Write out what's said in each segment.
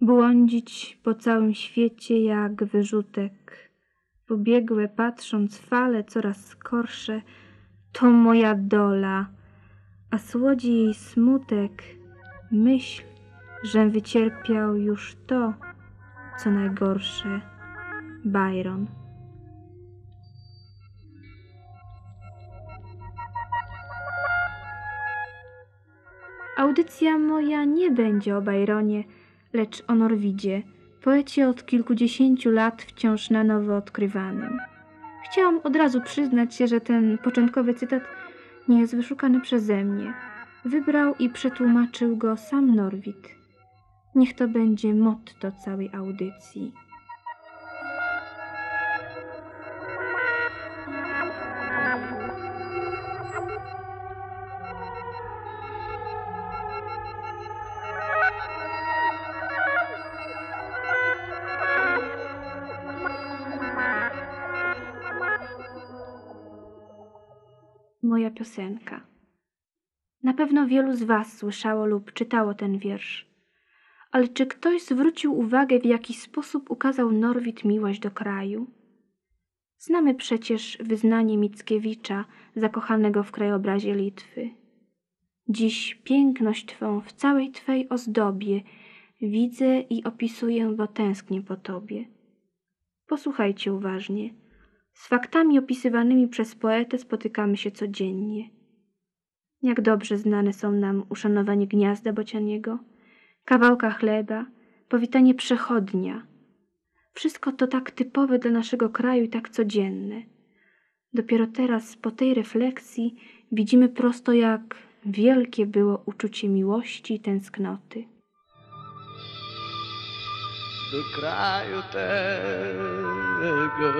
Błądzić po całym świecie jak wyrzutek, pobiegłe patrząc fale coraz skorsze, to moja dola, a słodzi jej smutek, myśl, żem wycierpiał już to, co najgorsze. Byron. Audycja moja nie będzie o Byronie, lecz o Norwidzie, poecie od kilkudziesięciu lat wciąż na nowo odkrywanym. Chciałam od razu przyznać się, że ten początkowy cytat nie jest wyszukany przeze mnie. Wybrał i przetłumaczył go sam Norwid. Niech to będzie motto całej audycji. Moja piosenka. Na pewno wielu z was słyszało lub czytało ten wiersz. Ale czy ktoś zwrócił uwagę, w jaki sposób ukazał Norwid miłość do kraju? Znamy przecież wyznanie Mickiewicza, zakochanego w krajobrazie Litwy. Dziś piękność twą w całej twej ozdobie widzę i opisuję, bo tęsknię po tobie. Posłuchajcie uważnie. Z faktami opisywanymi przez poetę spotykamy się codziennie. Jak dobrze znane są nam uszanowanie gniazda bocianiego, kawałka chleba, powitanie przechodnia. Wszystko to tak typowe dla naszego kraju i tak codzienne. Dopiero teraz, po tej refleksji, widzimy prosto, jak wielkie było uczucie miłości i tęsknoty. Do kraju tego,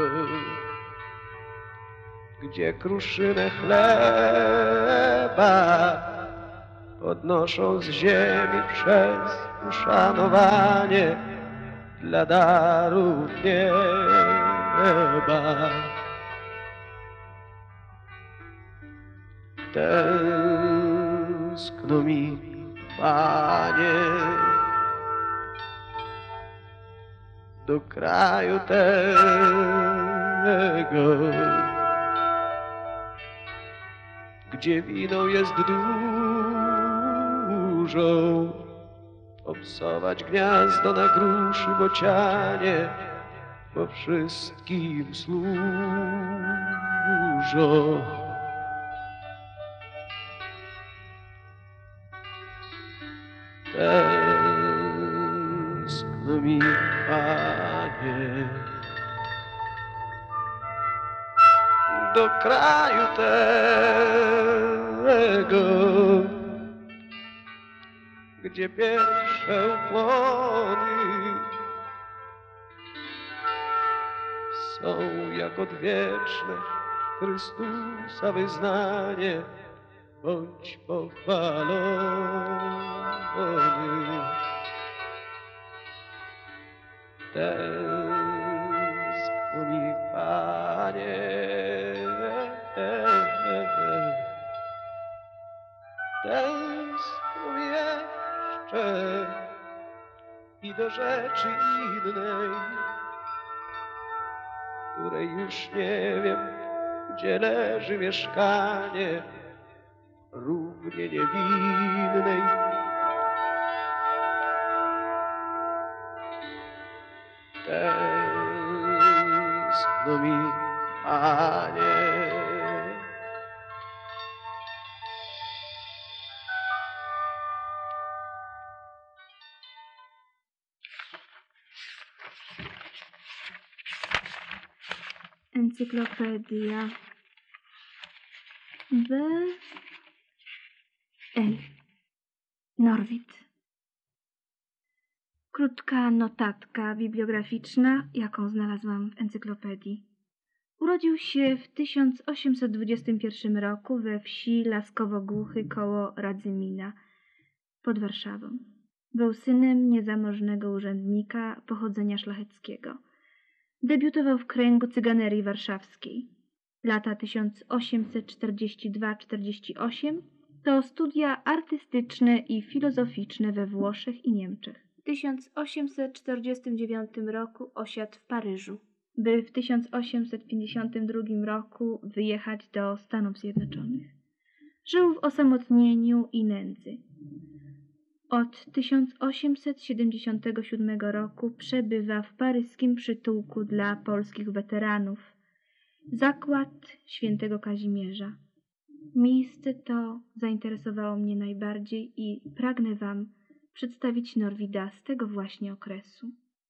gdzie kruszynę chleba podnoszą z ziemi przez uszanowanie dla darów nieba. Tęskno mi, Panie, do kraju tego, gdzie wino jest dużo, obsować gniazdo na gruszy bocianie, bo wszystkim służą. Tęskno mi, Panie, do kraju tego, gdzie pierwsze ukłony są jak odwieczność Chrystusa wyznanie. Bądź pochwalony. Tęskno mi, Panie, tęskno mi jeszcze i do rzeczy innej, której już nie wiem, gdzie leży mieszkanie, równie niewinnej. Tęskno mi, Panie, Encyklopedia B.L. Norwid. Krótka notatka bibliograficzna, jaką znalazłam w encyklopedii. Urodził się w 1821 roku we wsi Laskowo-Głuchy koło Radzymina pod Warszawą. Był synem niezamożnego urzędnika pochodzenia szlacheckiego. Debiutował w kręgu cyganerii warszawskiej. Lata 1842-48 to studia artystyczne i filozoficzne we Włoszech i Niemczech. W 1849 roku osiadł w Paryżu, by w 1852 roku wyjechać do Stanów Zjednoczonych. Żył w osamotnieniu i nędzy. Od 1877 roku przebywa w paryskim przytułku dla polskich weteranów, Zakład Świętego Kazimierza. Miejsce to zainteresowało mnie najbardziej i pragnę wam przedstawić Norwida z tego właśnie okresu.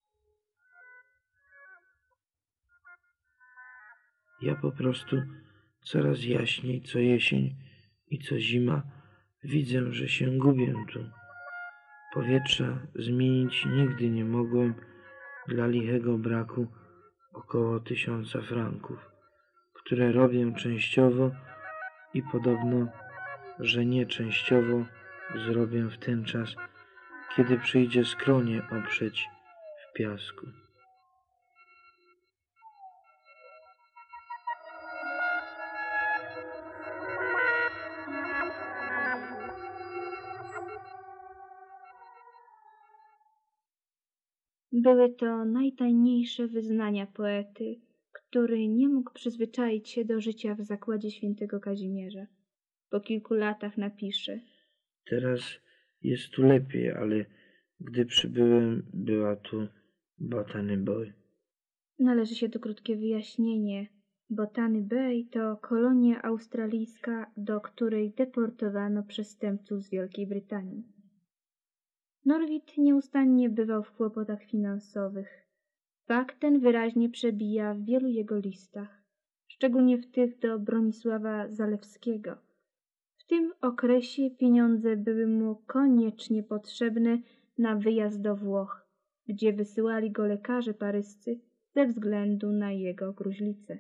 Ja po prostu coraz jaśniej co jesień i co zima widzę, że się gubię tu. Powietrza zmienić nigdy nie mogłem dla lichego braku około 1000 franków, które robię częściowo i podobno, że nie częściowo zrobię w ten czas, kiedy przyjdzie skronie oprzeć w piasku. Były to najtajniejsze wyznania poety, który nie mógł przyzwyczaić się do życia w zakładzie Świętego Kazimierza. Po kilku latach napisze: Teraz jest tu lepiej, ale gdy przybyłem, była tu Botany Bay. Należy się tu krótkie wyjaśnienie. Botany Bay to kolonia australijska, do której deportowano przestępców z Wielkiej Brytanii. Norwid nieustannie bywał w kłopotach finansowych. Fakt ten wyraźnie przebija w wielu jego listach, szczególnie w tych do Bronisława Zalewskiego. W tym okresie pieniądze były mu koniecznie potrzebne na wyjazd do Włoch, gdzie wysyłali go lekarze paryscy ze względu na jego gruźlicę.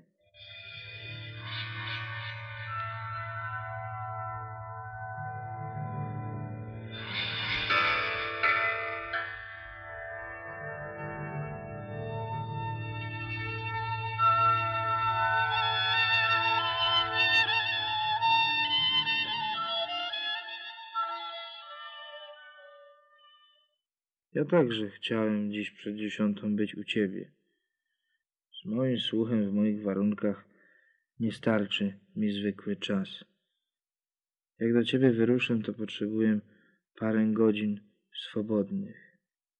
Ja także chciałem dziś przed 10 być u ciebie. Z moim słuchem w moich warunkach nie starczy mi zwykły czas. Jak do ciebie wyruszę, to potrzebuję parę godzin swobodnych.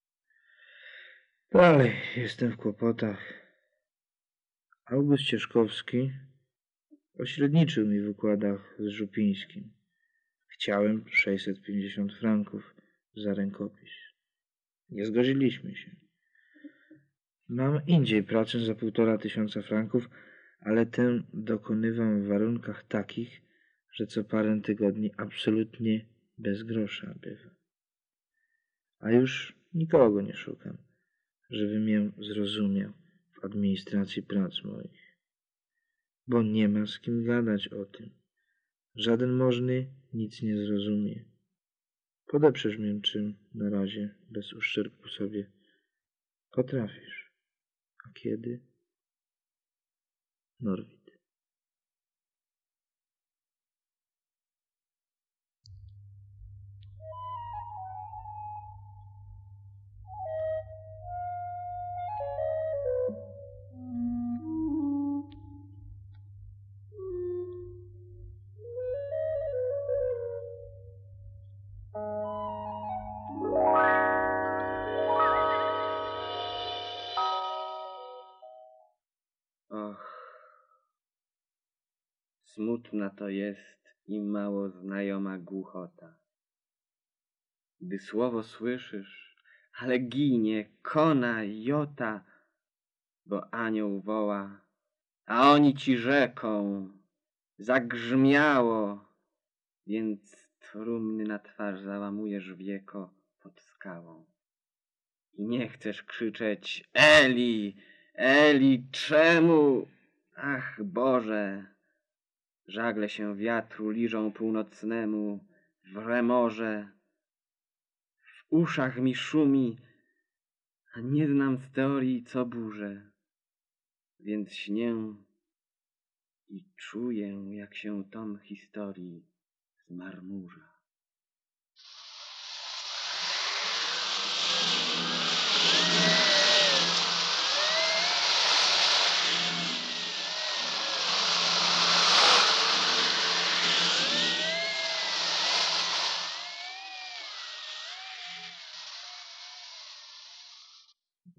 Dalej jestem w kłopotach. August Cieszkowski pośredniczył mi w układach z Żupińskim. Chciałem 650 franków za rękopis. Nie zgodziliśmy się. Mam indziej pracę za 1500 franków, ale tę dokonywam w warunkach takich, że co parę tygodni absolutnie bez grosza bywa. A już nikogo nie szukam, żeby mnie zrozumiał w administracji prac moich. Bo nie ma z kim gadać o tym. Żaden możny nic nie zrozumie. Podeprzesz mnie czym na razie, bez uszczerbku sobie. Potrafisz. A kiedy? Norwid. Smutna to jest i mało znajoma głuchota. Gdy słowo słyszysz, ale ginie kona jota, bo anioł woła, a oni ci rzeką, zagrzmiało, więc trumny na twarz załamujesz wieko pod skałą. I nie chcesz krzyczeć: Eli, Eli, czemu? Ach Boże! Żagle się wiatru liżą północnemu w remorze. W uszach mi szumi, a nie znam z teorii co burzę. Więc śnię i czuję, jak się tom historii zmarmurza.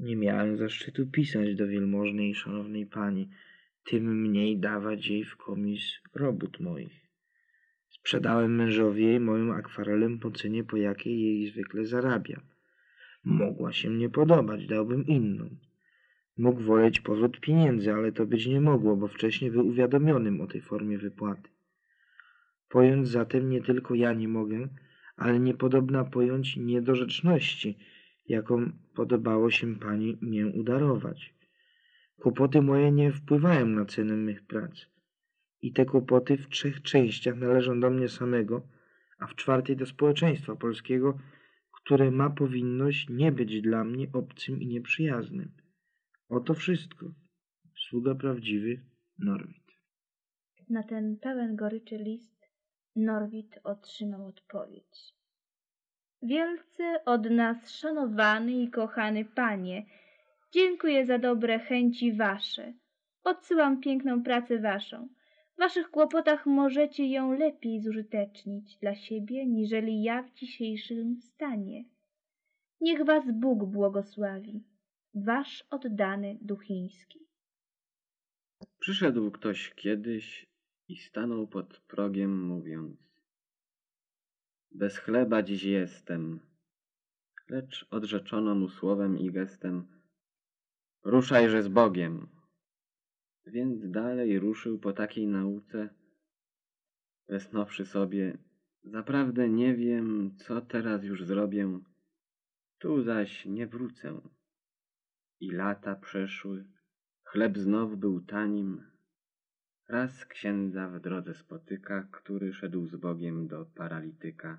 Nie miałem zaszczytu pisać do wielmożnej i szanownej pani, tym mniej dawać jej w komis robót moich. Sprzedałem mężowi jej moją akwarelę po cenie, po jakiej jej zwykle zarabiam. Mogła się nie podobać, dałbym inną. Mógł woleć powrót pieniędzy, ale to być nie mogło, bo wcześniej był uwiadomionym o tej formie wypłaty. Pojąć zatem nie tylko ja nie mogę, ale niepodobna pojąć niedorzeczności, jaką podobało się pani mię udarować. Kłopoty moje nie wpływają na cenę mych prac. I te kłopoty w 3 częściach należą do mnie samego, a w 4 do społeczeństwa polskiego, które ma powinność nie być dla mnie obcym i nieprzyjaznym. Oto wszystko. Sługa prawdziwy, Norwid. Na ten pełen goryczy list Norwid otrzymał odpowiedź. Wielce od nas szanowany i kochany panie, dziękuję za dobre chęci wasze. Odsyłam piękną pracę waszą. W waszych kłopotach możecie ją lepiej zużytecznić dla siebie, niżeli ja w dzisiejszym stanie. Niech was Bóg błogosławi. Wasz oddany Duchiński. Przyszedł ktoś kiedyś i stanął pod progiem, mówiąc: bez chleba dziś jestem, lecz odrzeczono mu słowem i gestem: ruszajże z Bogiem. Więc dalej ruszył po takiej nauce, westchnąwszy sobie: zaprawdę nie wiem, co teraz już zrobię, tu zaś nie wrócę. I lata przeszły, chleb znów był tanim. Raz księdza w drodze spotyka, który szedł z Bogiem do paralityka.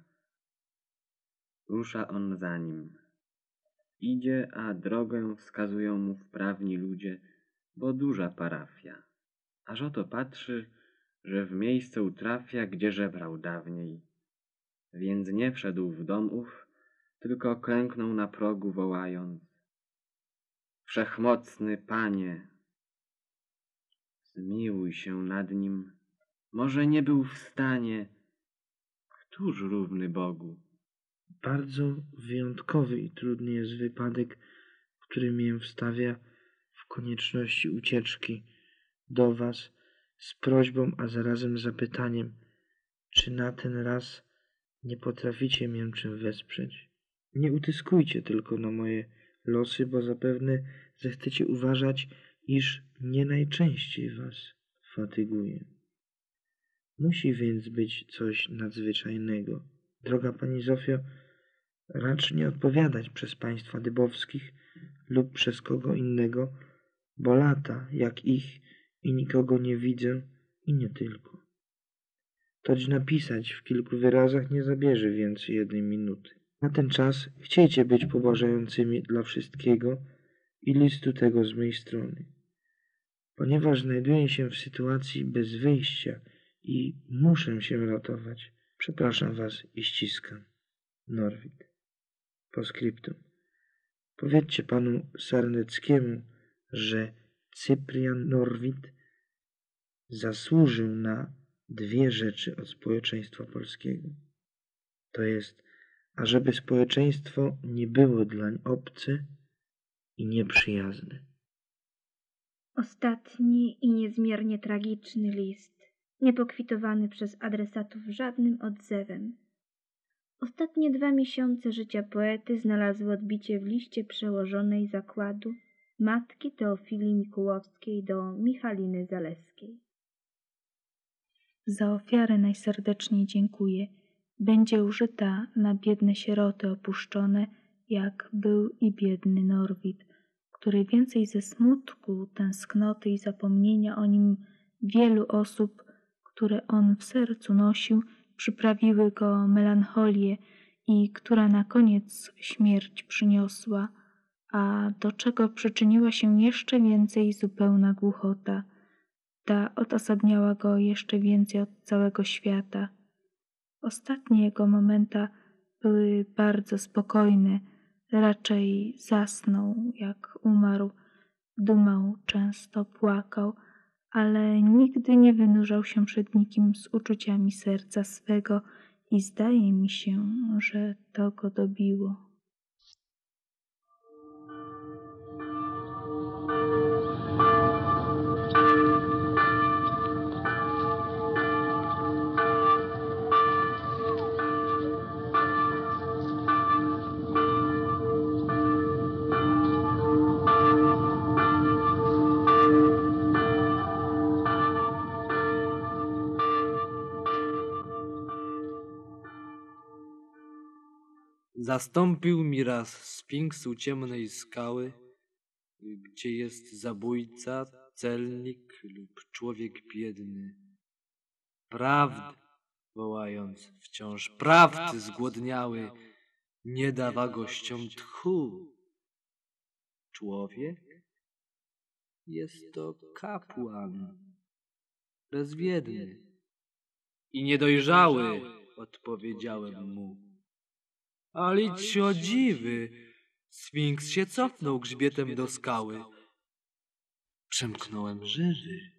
Rusza on za nim. Idzie, a drogę wskazują mu wprawni ludzie, bo duża parafia. Aż oto patrzy, że w miejsce utrafia, gdzie żebrał dawniej. Więc nie wszedł w dom ów, tylko klęknął na progu, wołając: Wszechmocny Panie, zmiłuj się nad nim, może nie był w stanie, któż równy Bogu? Bardzo wyjątkowy i trudny jest wypadek, który mię wstawia w konieczności ucieczki do was z prośbą, a zarazem zapytaniem, czy na ten raz nie potraficie mię czym wesprzeć. Nie utyskujcie tylko na moje losy, bo zapewne zechcecie uważać, iż nie najczęściej was fatyguję. Musi więc być coś nadzwyczajnego. Droga pani Zofio, racz nie odpowiadać przez państwa dybowskich lub przez kogo innego, bo lata jak ich i nikogo nie widzę i nie tylko. Toć napisać w kilku wyrazach nie zabierze więcej 1 minuty. Na ten czas chciejcie być pobożającymi dla wszystkiego i listu tego z mej strony. Ponieważ znajduję się w sytuacji bez wyjścia i muszę się ratować, przepraszam was i ściskam. Norwid. Postscriptum. Powiedzcie panu Sarneckiemu, że Cyprian Norwid zasłużył na 2 rzeczy od społeczeństwa polskiego. To jest, ażeby społeczeństwo nie było dlań obce i nieprzyjazne. Ostatni i niezmiernie tragiczny list, niepokwitowany przez adresatów żadnym odzewem. Ostatnie 2 miesiące życia poety znalazły odbicie w liście przełożonej zakładu matki Teofilii Mikułowskiej do Michaliny Zaleskiej. Za ofiarę najserdeczniej dziękuję. Będzie użyta na biedne sieroty opuszczone, jak był i biedny Norwid, który więcej ze smutku, tęsknoty i zapomnienia o nim wielu osób, które on w sercu nosił, przyprawiły go melancholię i która na koniec śmierć przyniosła, a do czego przyczyniła się jeszcze więcej zupełna głuchota. Ta odosobniała go jeszcze więcej od całego świata. Ostatnie jego momenta były bardzo spokojne, raczej zasnął, jak umarł, dumał, często płakał, ale nigdy nie wynurzał się przed nikim z uczuciami serca swego i zdaje mi się, że to go dobiło. Zastąpił mi raz sfinks u ciemnej skały, gdzie jest zabójca, celnik lub człowiek biedny. Prawdy, wołając wciąż prawdy zgłodniały, nie dawa gościom tchu. Człowiek? Jest to kapłan, bezwiedny i niedojrzały, odpowiedziałem mu. Alicz o dziwy, sfinks się cofnął grzbietem do skały. Przemknąłem żywy.